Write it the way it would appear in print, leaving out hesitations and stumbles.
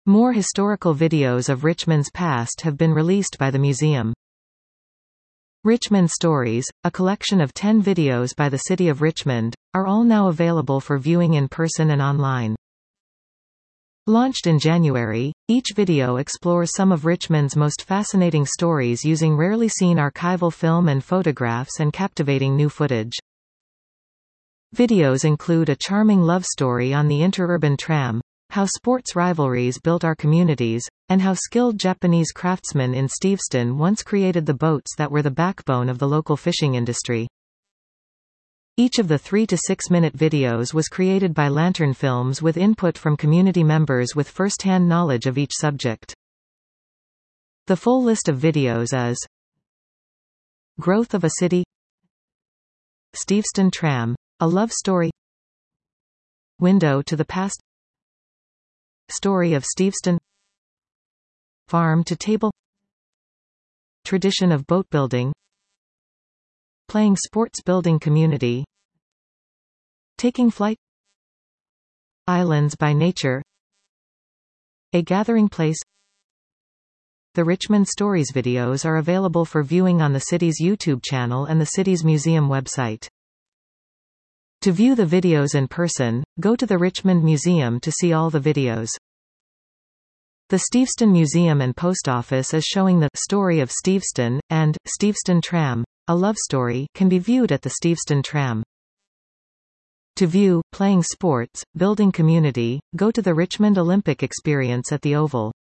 More historical videos of Richmond's past have been released by the museum. Richmond Stories, a collection of 10 videos by the City of Richmond, are all now available for viewing in person and online. Launched in January, each video explores some of Richmond's most fascinating stories using rarely seen archival film and photographs and captivating new footage. Videos include a charming love story on the interurban tram, how sports rivalries built our communities, and how skilled Japanese craftsmen in Steveston once created the boats that were the backbone of the local fishing industry. Each of the 3 to 6 minute videos was created by Lantern Films with input from community members with first-hand knowledge of each subject. The full list of videos is: Growth of a City, Steveston Tram, a love story, Window to the Past, Story of Steveston, Farm to Table, Tradition of Boat Building, Playing Sports Building Community, Taking Flight, Islands by Nature, A Gathering Place. The Richmond Stories videos are available for viewing on the city's YouTube channel and the city's museum website. To view the videos in person, go to the Richmond Museum to see all the videos. The Steveston Museum and Post Office is showing the Story of Steveston, and Steveston Tram, a love story, can be viewed at the Steveston Tram. To view Playing Sports, Building Community, go to the Richmond Olympic Experience at the Oval.